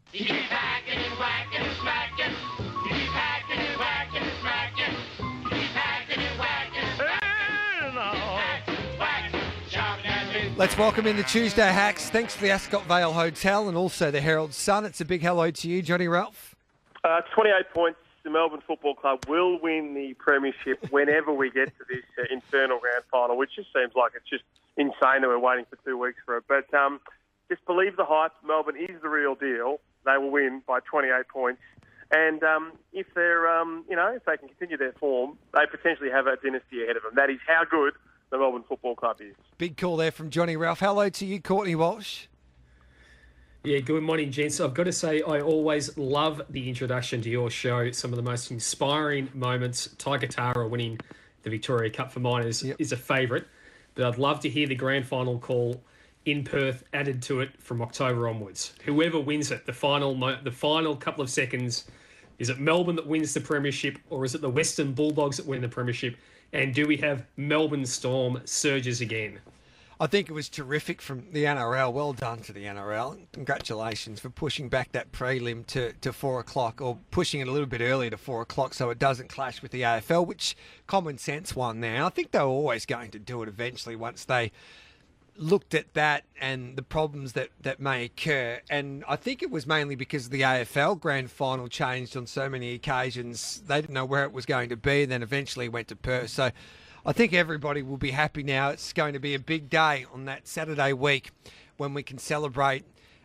You keep hacking and whacking and smacking. You keep hacking and whacking and smacking. You keep hacking and whacking and smacking. Let's welcome in the Tuesday Hacks. Thanks to the Ascot Vale Hotel and also the Herald Sun. It's a big hello to you, Johnny Ralph. 28 points. The Melbourne Football Club will win the premiership whenever we get to this infernal grand final, which just seems like it's just insane that we're waiting for 2 weeks for it. But just believe the hype. Melbourne is the real deal. They will win by 28 points. And if they're, if they can continue their form, they potentially have a dynasty ahead of them. That is how good the Melbourne Football Club is. Big call there from Johnny Ralph. Hello to you, Courtney Walsh. Yeah, good morning, gents. I've got to say, I always love the introduction to your show. Some of the most inspiring moments. Tiger Tara winning the Victoria Cup for Minors is a favourite. But I'd love to hear the grand final call in Perth added to it from October onwards. Whoever wins it, the final couple of seconds, is it Melbourne that wins the premiership or is it the Western Bulldogs that win the premiership? And do we have Melbourne Storm surges again? I think it was terrific from the NRL. Well done to the NRL. Congratulations for pushing back that prelim to 4 o'clock, or pushing it a little bit earlier to 4 o'clock so it doesn't clash with the AFL, which common sense won now. I think they were always going to do it eventually once they looked at that and the problems that may occur. And I think it was mainly because the AFL grand final changed on so many occasions. They didn't know where it was going to be, and then eventually went to Perth. So I think everybody will be happy now. It's going to be a big day on that Saturday week when we can celebrate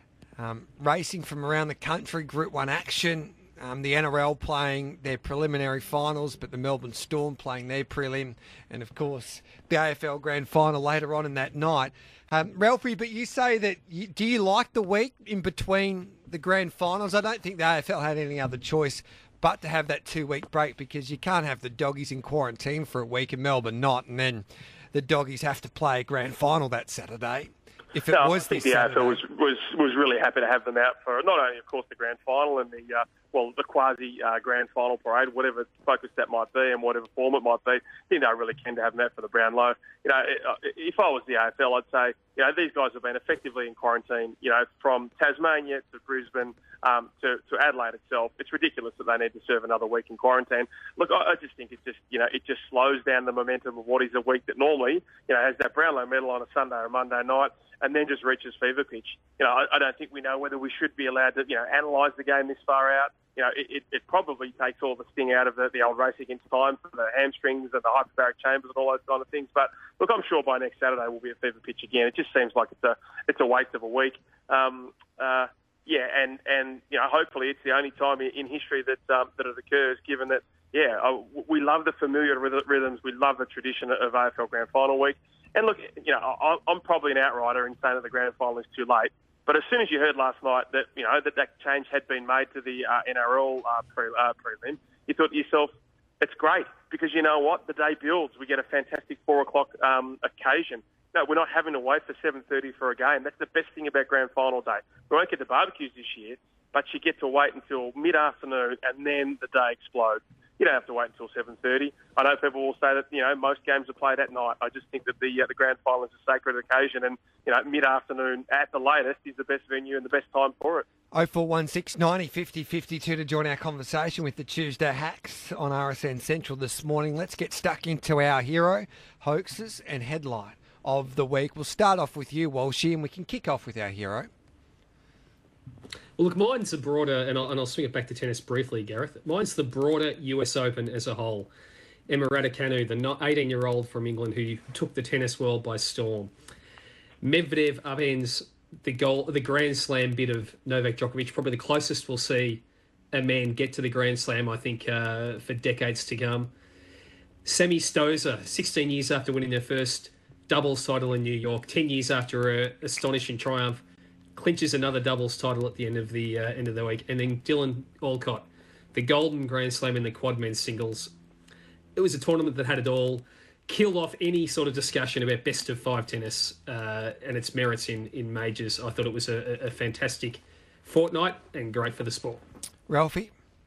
racing from around the country, Group 1 action, the NRL playing their preliminary finals, but the Melbourne Storm playing their prelim, and of course the AFL grand final later on in that night. Ralphie, but you say that, do you like the week in between the grand finals? I don't think the AFL had any other choice but to have that 2 week break, because you can't have the doggies in quarantine for a week and Melbourne not, and then the doggies have to play a grand final that Saturday. If it was I think this the Saturday. AFL was really happy to have them out for not only, of course, the grand final and the quasi grand final parade, whatever focus that might be and whatever form it might be. You know, really keen to have them out for the Brownlow. You know, if I was the AFL, I'd say, these guys have been effectively in quarantine. From Tasmania to Brisbane to Adelaide itself. It's ridiculous that they need to serve another week in quarantine. Look, I just think it just slows down the momentum of what is a week that normally has that Brownlow medal on a Sunday or Monday night, and then just reaches fever pitch. I don't think we know whether we should be allowed to, analyse the game this far out. It probably takes all the sting out of the old race against time for the hamstrings and the hyperbaric chambers and all those kind of things. But look, I'm sure by next Saturday we'll be at fever pitch again. It just seems like it's a waste of a week. Hopefully it's the only time in history that it occurs, given that, we love the familiar rhythms. We love the tradition of AFL Grand Final week. And look, I'm probably an outrider in saying that the Grand Final is too late. But as soon as you heard last night that, that change had been made to the NRL prelim, you thought to yourself, it's great, because you know what? The day builds. We get a fantastic 4 o'clock occasion. No, we're not having to wait for 7:30 for a game. That's the best thing about Grand Final day. We won't get the barbecues this year, but you get to wait until mid-afternoon and then the day explodes. You don't have to wait until 7:30. I know people will say that, most games are played at night. I just think that the Grand Final is a sacred occasion, and, mid-afternoon at the latest is the best venue and the best time for it. 0416 90 50 52 to join our conversation with the Tuesday Hacks on RSN Central this morning. Let's get stuck into our hero, hoaxes and headline of the week. We'll start off with you, Walshy, and we can kick off with our hero. Well, look, mine's the broader, and I'll swing it back to tennis briefly, Gareth. Mine's the broader US Open as a whole. Emma Raducanu, the 18-year-old from England who took the tennis world by storm. Medvedev upends the Grand Slam bid of Novak Djokovic, probably the closest we'll see a man get to the Grand Slam, I think, for decades to come. Sammy Stosur, 16 years after winning their first doubles title in New York, 10 years after an astonishing triumph, clinches another doubles title at the end of the week. And then Dylan Alcott, the Golden Grand Slam in the quad men's singles. It was a tournament that had it all, killed off any sort of discussion about best of five tennis and its merits in majors. I thought it was a fantastic fortnight and great for the sport. Ralphie?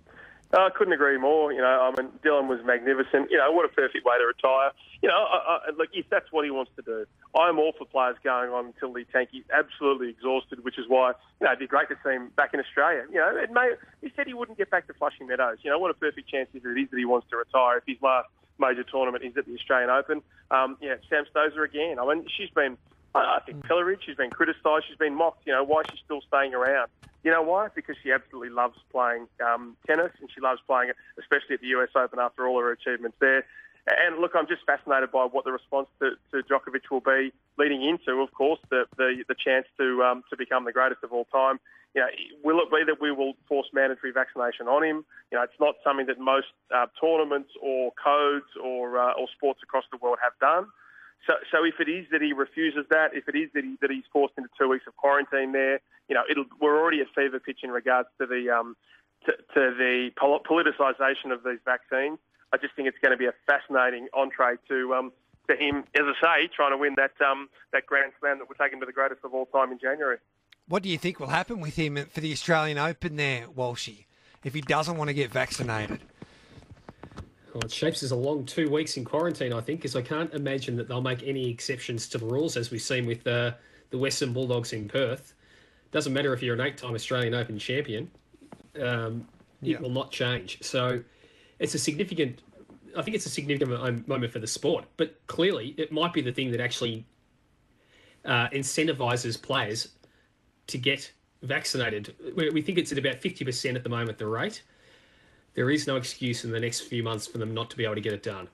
I couldn't agree more. Dylan was magnificent. What a perfect way to retire. Look, if that's what he wants to do, I'm all for players going on until they tank. He's absolutely exhausted, which is why, it'd be great to see him back in Australia. He said he wouldn't get back to Flushing Meadows. What a perfect chance if it is that he wants to retire. If his last major tournament is at the Australian Open. Sam Stosur again. She's been, I think, pilloried. She's been criticised. She's been mocked. Why she's still staying around. You know why? Because she absolutely loves playing tennis, and she loves playing it, especially at the US Open after all her achievements there. And look, I'm just fascinated by what the response to Djokovic will be leading into, of course, the chance to become the greatest of all time. Will it be that we will force mandatory vaccination on him? It's not something that most tournaments or codes or sports across the world have done. So if it is that he refuses that, if it is that he's forced into 2 weeks of quarantine there, we're already at fever pitch in regards to the politicisation of these vaccines. I just think it's going to be a fascinating entree to him, as I say, trying to win that Grand Slam that will take him to the greatest of all time in January. What do you think will happen with him for the Australian Open there, Walshy, if he doesn't want to get vaccinated? Well, it shapes as a long 2 weeks in quarantine, I think, because I can't imagine that they'll make any exceptions to the rules, as we've seen with the Western Bulldogs in Perth. Doesn't matter if you're an 8-time Australian Open champion, it will not change. So it's a significant moment for the sport. But clearly, it might be the thing that actually incentivises players to get vaccinated. We think it's at about 50% at the moment, the rate. There is no excuse in the next few months for them not to be able to get it done.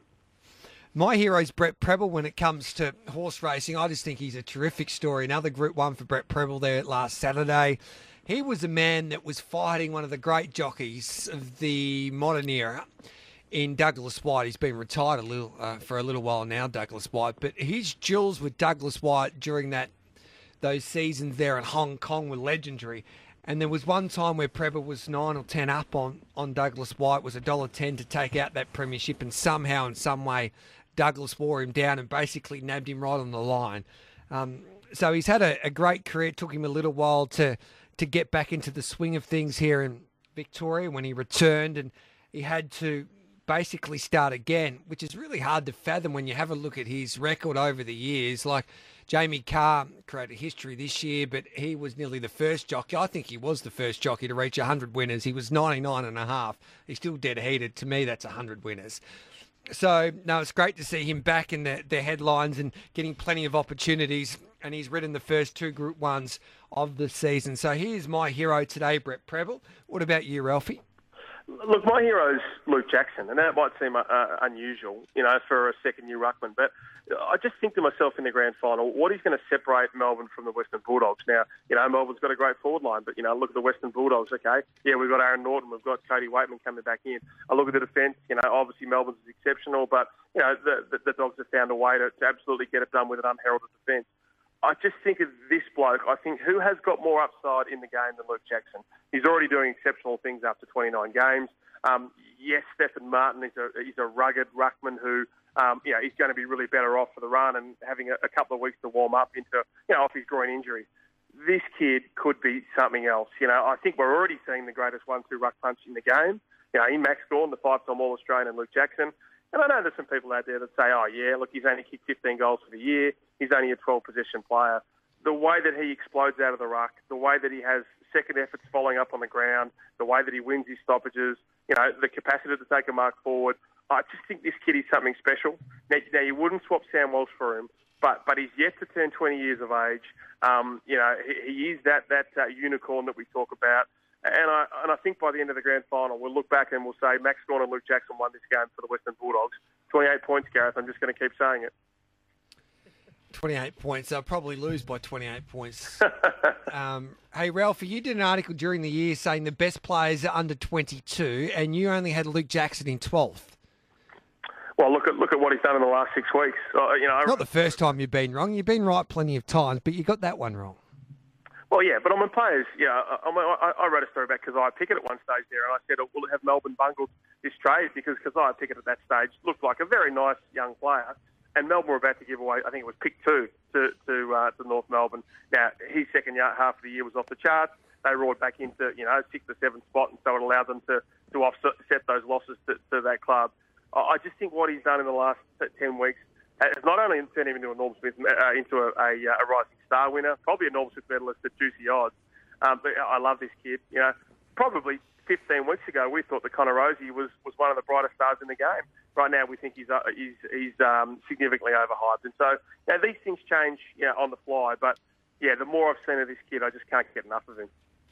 My hero's Brett Prebble when it comes to horse racing. I just think he's a terrific story. Another Group 1 for Brett Prebble there last Saturday. He was a man that was fighting one of the great jockeys of the modern era in Douglas White. He's been retired for a little while now, Douglas White. But his duels with Douglas White during those seasons there in Hong Kong were legendary. And there was one time where Prebble was 9 or 10 up on Douglas White, was $1.10 to take out that premiership, and somehow, in some way, Douglas wore him down and basically nabbed him right on the line. So he's had a great career. It took him a little while to get back into the swing of things here in Victoria when he returned, and he had to basically start again, which is really hard to fathom when you have a look at his record over the years. Like Jamie Carr created history this year, but he was nearly the first jockey. I think he was the first jockey to reach 100 winners. He was 99 and a half. He's still dead heated. To me, that's 100 winners. So, no, it's great to see him back in the headlines and getting plenty of opportunities. And he's ridden the first 2 Group 1s of the season. So here's my hero today, Brett Prebble. What about you, Ralphie? Look, my hero's Luke Jackson, and that might seem unusual, for a second-year ruckman. But I just think to myself in the grand final, what is going to separate Melbourne from the Western Bulldogs? Now, Melbourne's got a great forward line, but, look at the Western Bulldogs, okay? Yeah, we've got Aaron Norton, we've got Cody Waitman coming back in. I look at the defence, obviously Melbourne's is exceptional, but, the Dogs have found a way to absolutely get it done with an unheralded defence. I just think of this bloke, I think, who has got more upside in the game than Luke Jackson. He's already doing exceptional things after 29 games. Yes, Stephen Martin is a rugged ruckman who, he's going to be really better off for the run and having a couple of weeks to warm up into, off his groin injury. This kid could be something else. I think we're already seeing the greatest 1-2 ruck punch in the game. In Max Gawn, the 5-time All-Australian, and Luke Jackson. And I know there's some people out there that say, oh, yeah, look, he's only kicked 15 goals for the year. He's only a 12-possession player. The way that he explodes out of the ruck, the way that he has second efforts following up on the ground, the way that he wins his stoppages, the capacity to take a mark forward, I just think this kid is something special. Now you wouldn't swap Sam Walsh for him, but he's yet to turn 20 years of age. He is that unicorn that we talk about. And I think by the end of the grand final, we'll look back and we'll say Max Gawn and Luke Jackson won this game for the Western Bulldogs. 28 points, Gareth. I'm just going to keep saying it. 28 points. They'll probably lose by 28 points. Hey, Ralphie, you did an article during the year saying the best players are under 22, and you only had Luke Jackson in 12th. Well, look at what he's done in the last 6 weeks. Not the first time you've been wrong. You've been right plenty of times, but you got that one wrong. Well, yeah, but players, I wrote a story about Keziah Pickett at one stage there, and I said, will have Melbourne bungled this trade? Because Keziah Pickett at that stage looked like a very nice young player, and Melbourne were about to give away, I think it was pick 2 to North Melbourne. Now, his second half of the year was off the charts. they roared back into, 6th or 7th spot, and so it allowed them to offset those losses to that club. I just think what he's done in the last 10 weeks has not only turned him into a Norm Smith, into a Rising Star winner, probably a Norm Smith medalist at juicy odds. But I love this kid. Probably 15 weeks ago, we thought that Connor Rosie was one of the brightest stars in the game. Right now, we think he's significantly overhyped. And so these things change on the fly. But, the more I've seen of this kid, I just can't get enough of him.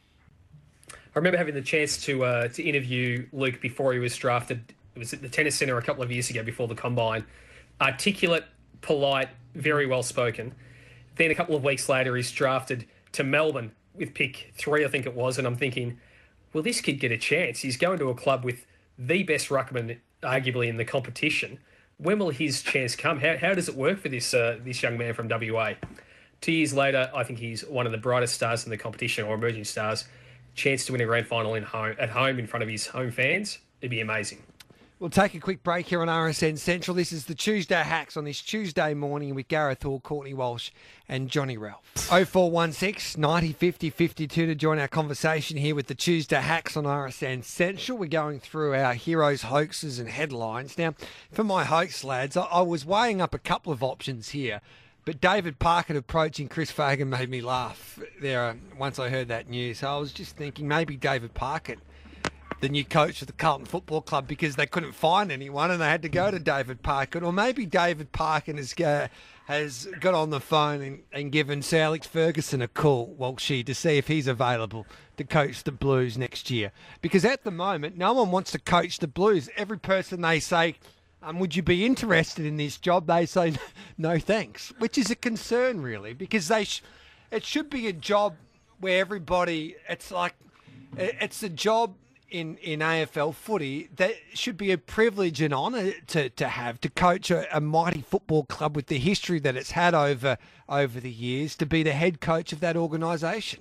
I remember having the chance to interview Luke before he was drafted. It was at the Tennis Centre a couple of years ago before the Combine. Articulate, polite, very well spoken. Then a couple of weeks later, he's drafted to Melbourne with pick 3, I think it was. And I'm thinking, will this kid get a chance? He's going to a club with the best ruckman, arguably, in the competition. When will his chance come? How does it work for this young man from WA? 2 years later, I think he's one of the brightest stars in the competition, or emerging stars. Chance to win a grand final at home in front of his home fans. It'd be amazing. We'll take a quick break here on RSN Central. This is the Tuesday Hacks on this Tuesday morning with Gareth Hall, Courtney Walsh and Johnny Ralph. 0416 90 50 52 to join our conversation here with the Tuesday Hacks on RSN Central. We're going through our heroes, hoaxes and headlines. Now, for my hoax, lads, I was weighing up a couple of options here, but David Parkett approaching Chris Fagan made me laugh there once I heard that news. So I was just thinking maybe David Parkett, the new coach of the Carlton Football Club, because they couldn't find anyone and they had to go to David Parkett. Or maybe David Parkett has got on the phone and given Sir Alex Ferguson a call, Walshy, to see if he's available to coach the Blues next year. Because at the moment, no one wants to coach the Blues. Every person they say, would you be interested in this job? They say, no thanks, which is a concern, really, because it should be a job where everybody, it's a job in AFL footy that should be a privilege and honour to have, to coach a mighty football club with the history that it's had over the years, to be the head coach of that organisation.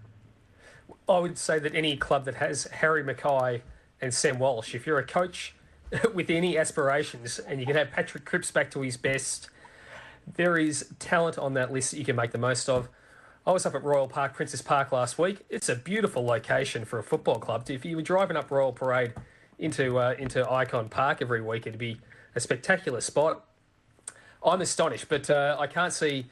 I would say that any club that has Harry Mackay and Sam Walsh, if you're a coach with any aspirations and you can have Patrick Cripps back to his best, there is talent on that list that you can make the most of. I was up at Royal Park, Princess Park last week. It's a beautiful location for a football club. If you were driving up Royal Parade into Icon Park every week, it'd be a spectacular spot. I'm astonished, but I can't see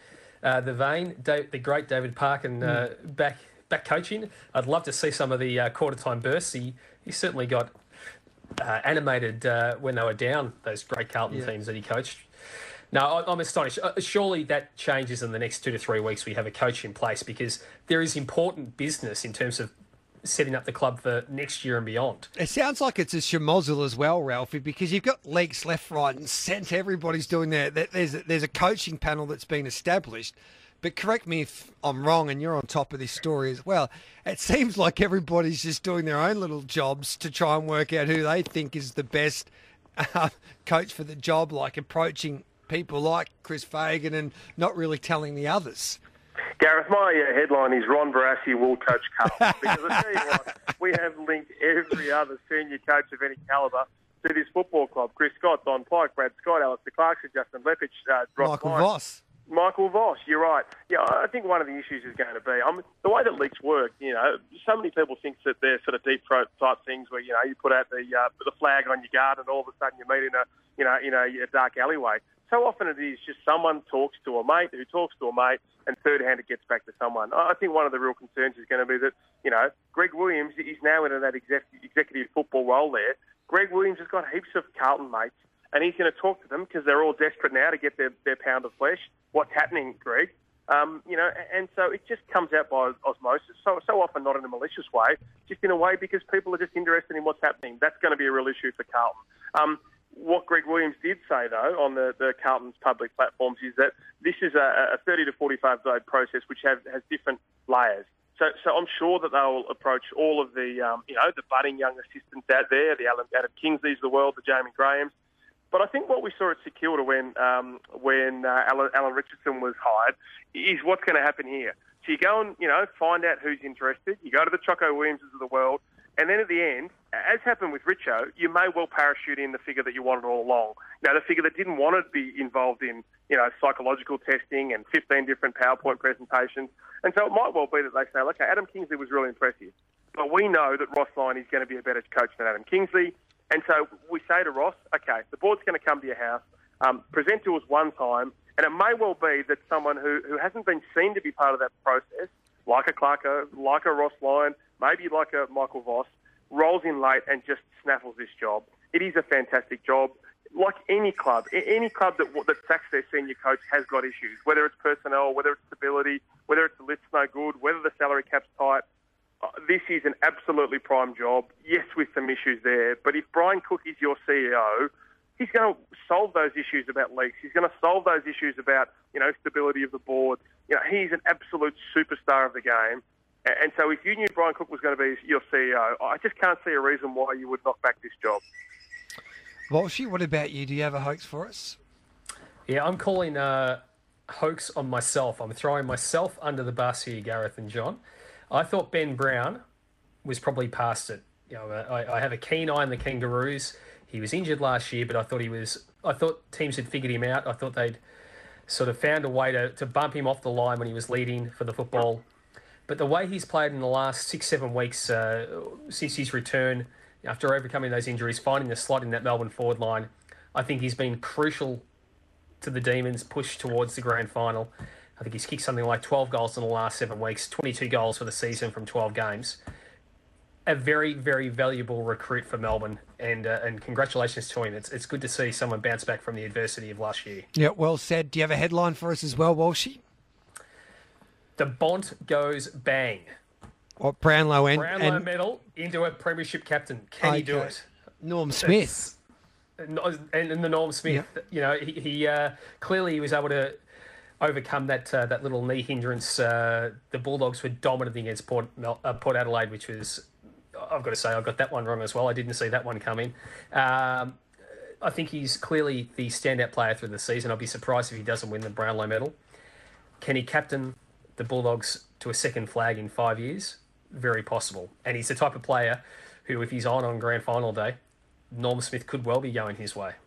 the great David Parkin back coaching. I'd love to see some of the quarter-time bursts. He certainly got animated when they were down, those great Carlton teams that he coached. No, I'm astonished. Surely that changes in the next 2 to 3 weeks. We have a coach in place, because there is important business in terms of setting up the club for next year and beyond. It sounds like it's a schmozzle as well, Ralphie, because you've got leagues left, right and centre. Everybody's doing there's a coaching panel that's been established. But correct me if I'm wrong, and you're on top of this story as well. It seems like everybody's just doing their own little jobs to try and work out who they think is the best coach for the job, like approaching people like Chris Fagan and not really telling the others. Gareth, my headline is Ron Barassi will coach Carlton. Because I tell you what, we have linked every other senior coach of any calibre to this football club. Chris Scott, Don Pike, Brad Scott, Alistair Clarkson, Justin Leppich, Michael Voss. Michael Voss, you're right. Yeah, I think one of the issues is going to be the way that leaks work. So many people think that they're sort of deep throat type things where you put out the flag on your garden and all of a sudden you meet in a dark alleyway. So often it is just someone talks to a mate who talks to a mate, and third hand it gets back to someone. I think one of the real concerns is going to be that Greg Williams is now in that executive football role there. Greg Williams has got heaps of Carlton mates, and he's going to talk to them because they're all desperate now to get their pound of flesh. What's happening, Greg? And so it just comes out by osmosis. So often not in a malicious way, just in a way because people are just interested in what's happening. That's going to be a real issue for Carlton. What Greg Williams did say, though, on the Carlton's public platforms is that this is a 30 to 45-day process which has different layers. So I'm sure that they'll approach all of the budding young assistants out there, the Adam Kingsley's of the world, the Jamie Grahams. But I think what we saw at St Kilda when Alan Richardson was hired is what's going to happen here. So you go and find out who's interested. You go to the Choco Williamses of the world, and then at the end, as happened with Richo, you may well parachute in the figure that you wanted all along. The figure that didn't want to be involved in, psychological testing and 15 different PowerPoint presentations. And so it might well be that they say, okay, Adam Kingsley was really impressive, but we know that Ross Lyon is going to be a better coach than Adam Kingsley. And so we say to Ross, okay, the board's going to come to your house, present to us one time, and it may well be that someone who hasn't been seen to be part of that process, like a Clarko, like a Ross Lyon, maybe like a Michael Voss, rolls in late and just snaffles this job. It is a fantastic job. Like any club that sacks their senior coach has got issues, whether it's personnel, whether it's stability, whether it's the list's no good, whether the salary cap's tight. This is an absolutely prime job, yes, with some issues there. But if Brian Cook is your CEO, he's going to solve those issues about leaks. He's going to solve those issues about, stability of the board. He's an absolute superstar of the game. And so if you knew Brian Cook was going to be your CEO, I just can't see a reason why you would knock back this job. Walshy, what about you? Do you have a hoax for us? Yeah, I'm calling hoax on myself. I'm throwing myself under the bus here, Gareth and John. I thought Ben Brown was probably past it. I have a keen eye on the Kangaroos. He was injured last year, but I thought teams had figured him out. I thought they'd sort of found a way to bump him off the line when he was leading for the football. But the way he's played in the last 6-7 weeks since his return, after overcoming those injuries, finding the slot in that Melbourne forward line, I think he's been crucial to the Demons' push towards the grand final. I think he's kicked something like 12 goals in the last 7 weeks, 22 goals for the season from 12 games. A very, very valuable recruit for Melbourne, and congratulations to him. It's good to see someone bounce back from the adversity of last year. Yeah, well said. Do you have a headline for us as well, Walshy? The Bont goes bang. What, Brownlow Brownlow medal into a premiership captain. Can he do it? Norm Smith. And the Norm Smith, he clearly he was able to overcome that little knee hindrance. The Bulldogs were dominant against Port Adelaide, which was, I've got to say, I got that one wrong as well. I didn't see that one coming. I think he's clearly the standout player through the season. I'll be surprised if he doesn't win the Brownlow medal. Can he captain the Bulldogs to a second flag in 5 years? Very possible. And he's the type of player who, if he's on grand final day, Norm Smith could well be going his way.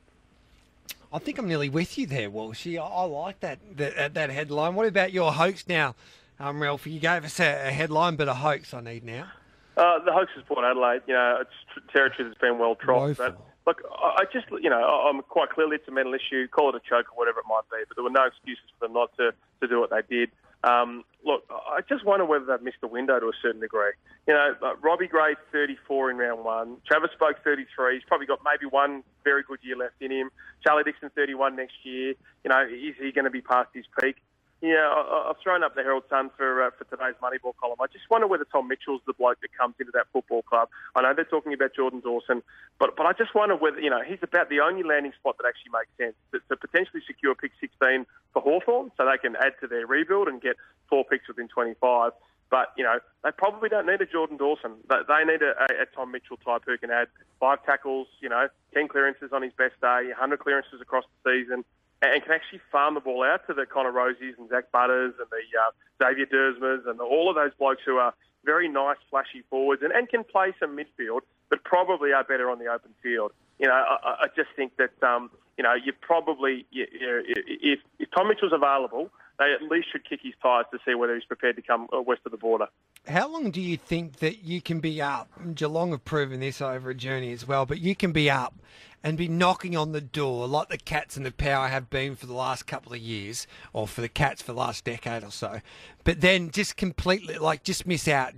I think I'm nearly with you there, Walshy. I like that headline. What about your hoax now, Ralph? You gave us a headline, but a hoax I need now. The hoax is Port Adelaide. It's territory that's been well trod. But look, I just, I'm quite clearly it's a mental issue. Call it a choke or whatever it might be. But there were no excuses for them not to do what they did. Look, I just wonder whether they've missed the window to a certain degree. Robbie Gray, 34 in round one. Travis Spoke, 33. He's probably got maybe one very good year left in him. Charlie Dixon, 31 next year. Is he going to be past his peak? I've thrown up the Herald Sun for today's Moneyball column. I just wonder whether Tom Mitchell's the bloke that comes into that football club. I know they're talking about Jordan Dawson, but I just wonder whether, he's about the only landing spot that actually makes sense to potentially secure pick 16 for Hawthorn so they can add to their rebuild and get 4 picks within 25. But, they probably don't need a Jordan Dawson. They need a Tom Mitchell type who can add 5 tackles, 10 clearances on his best day, 100 clearances across the season, and can actually farm the ball out to the Connor Rosies and Zach Butters and the Xavier Dersmers and all of those blokes who are very nice, flashy forwards and can play some midfield, but probably are better on the open field. I just think that, you probably, if Tom Mitchell's available, they at least should kick his tyres to see whether he's prepared to come west of the border. How long do you think that you can be up? Geelong have proven this over a journey as well, but you can be up and be knocking on the door like the Cats and the Power have been for the last couple of years, or for the Cats for the last decade or so, but then just completely, just miss out.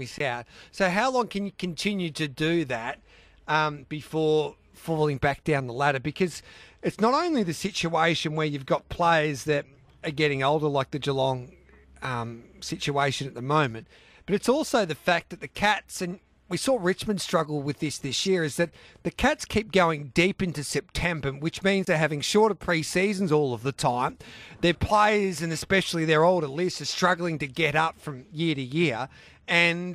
So how long can you continue to do that before falling back down the ladder? Because it's not only the situation where you've got players that are getting older, like the Geelong situation at the moment, but it's also the fact that the Cats, and we saw Richmond struggle with this year, is that the Cats keep going deep into September, which means they're having shorter pre-seasons all of the time. Their players, and especially their older lists, are struggling to get up from year to year, and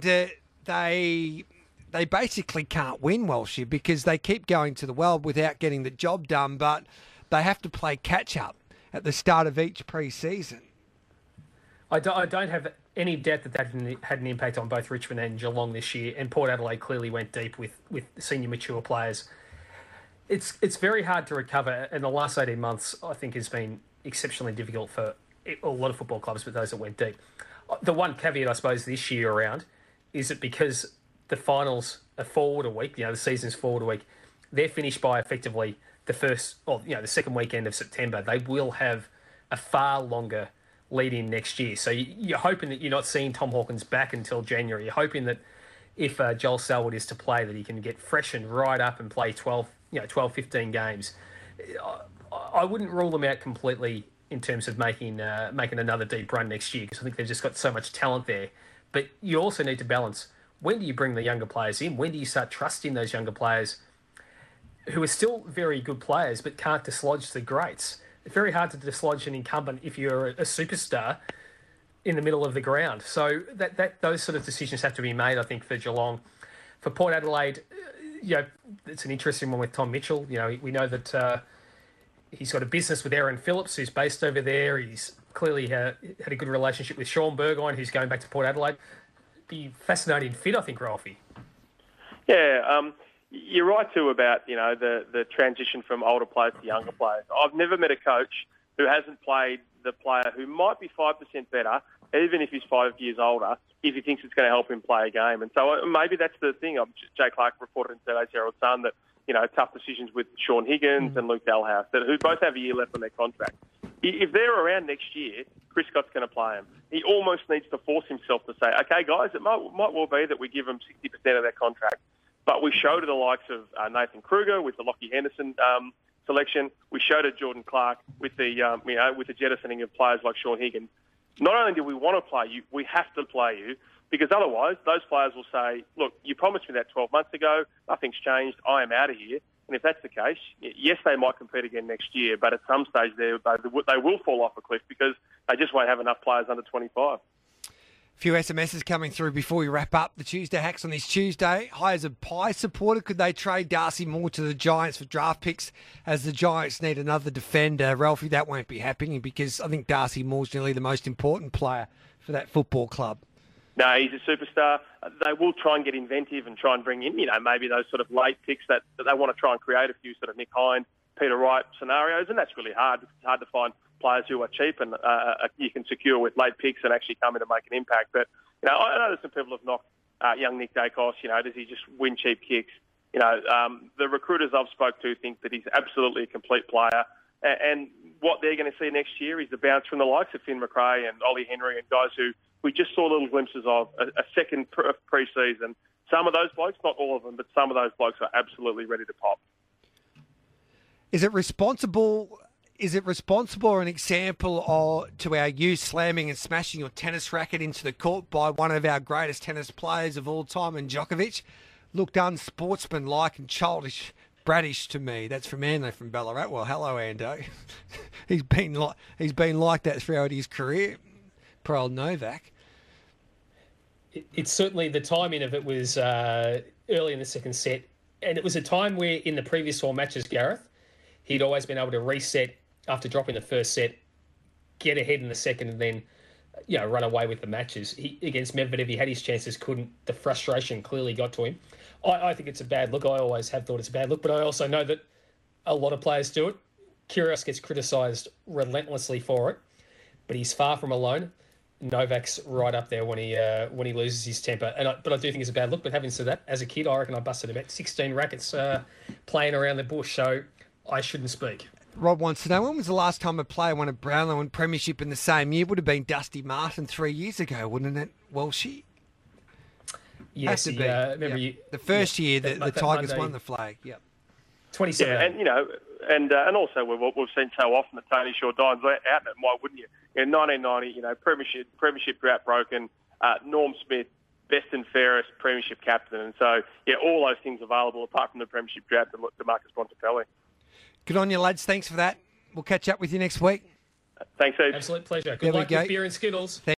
they basically can't win, Walshy, because they keep going to the well without getting the job done, but they have to play catch-up at the start of each pre-season. I don't have any doubt that had an impact on both Richmond and Geelong this year, and Port Adelaide clearly went deep with senior mature players. It's very hard to recover, and the last 18 months, I think, has been exceptionally difficult for a lot of football clubs, but those that went deep. The one caveat, I suppose, this year around is that because the finals are forward a week, the season's forward a week, they're finished by effectively the second weekend of September. They will have a far longer lead in next year. So you're hoping that you're not seeing Tom Hawkins back until January. You're hoping that if Joel Selwood is to play, that he can get freshened right up and play 12, 15 games. I wouldn't rule them out completely in terms of making another deep run next year, because I think they've just got so much talent there. But you also need to balance, when do you bring the younger players in? When do you start trusting those younger players who are still very good players but can't dislodge the greats? It's very hard to dislodge an incumbent if you're a superstar in the middle of the ground. So that those sort of decisions have to be made, I think, for Geelong. For Port Adelaide, it's an interesting one with Tom Mitchell. We know that he's got a business with Aaron Phillips, who's based over there. He's clearly had a good relationship with Sean Burgoyne, who's going back to Port Adelaide. Be fascinating fit, I think, Ralphie. Yeah, you're right too about the transition from older players to younger players. I've never met a coach who hasn't played the player who might be 5% better, even if he's 5 years older, if he thinks it's going to help him play a game. And so maybe that's the thing. Jay Clark reported in today's Herald Sun that tough decisions with Sean Higgins and Luke Dalhouse, who both have a year left on their contract. If they're around next year, Chris Scott's going to play him. He almost needs to force himself to say, okay, guys, it might well be that we give them 60% of their contract. But we showed to the likes of Nathan Kruger with the Lockie Henderson selection. We showed it Jordan Clark with the with the jettisoning of players like Sean Higgins. Not only do we want to play you, we have to play you, because otherwise those players will say, look, you promised me that 12 months ago. Nothing's changed. I am out of here. And if that's the case, yes, they might compete again next year, but at some stage they will fall off a cliff because they just won't have enough players under 25. A few SMSs coming through before we wrap up the Tuesday Hacks on this Tuesday. Hi, as a Pie supporter, could they trade Darcy Moore to the Giants for draft picks, as the Giants need another defender? Ralphie, that won't be happening, because I think Darcy Moore's nearly the most important player for that football club. No, he's a superstar. They will try and get inventive and try and bring in, maybe those sort of late picks that they want to try and create a few sort of Nick Hind, Peter Wright scenarios, and that's really hard. It's hard to find players who are cheap and you can secure with late picks and actually come in and make an impact. But, I know there's some people have knocked young Nick Dacos. Does he just win cheap kicks? The recruiters I've spoke to think that he's absolutely a complete player. And what they're going to see next year is the bounce from the likes of Finn McRae and Ollie Henry and guys who we just saw little glimpses of a second pre-season. Some of those blokes, not all of them, but some of those blokes are absolutely ready to pop. Is it responsible or an example to our youth slamming and smashing your tennis racket into the court by one of our greatest tennis players of all time, and Djokovic? Looked unsportsmanlike and childish, bratish to me. That's from Ando from Ballarat. Well, hello, Ando. he's been like that throughout his career. Poor old Novak. It's certainly, the timing of it was early in the second set, and it was a time where in the previous 4 matches, Gareth, he'd always been able to reset after dropping the first set, get ahead in the second, and then run away with the matches. Against Medvedev, he had his chances, couldn't. The frustration clearly got to him. I think it's a bad look. I always have thought it's a bad look, but I also know that a lot of players do it. Kyrgios gets criticised relentlessly for it, but he's far from alone. Novak's right up there when he loses his temper, but I do think it's a bad look. But having said that, as a kid, I reckon I busted about 16 rackets playing around the bush, so I shouldn't speak. Rob wants to know, when was the last time a player won a Brownlow and Premiership in the same year? Would have been Dusty Martin 3 years ago, wouldn't it, Walshy? Yes, remember the first year that the Tigers won the flag. Yep. 27. Yeah, and and also we've seen so often that Tony Shaw dines out, and why wouldn't you? In 1990, Premiership drought broken, Norm Smith, best and fairest Premiership captain, and so all those things available apart from the Premiership drought to Marcus Bontempelli. Good on you, lads. Thanks for that. We'll catch up with you next week. Thanks, Eve. Absolute pleasure. Good luck with beer and Skittles.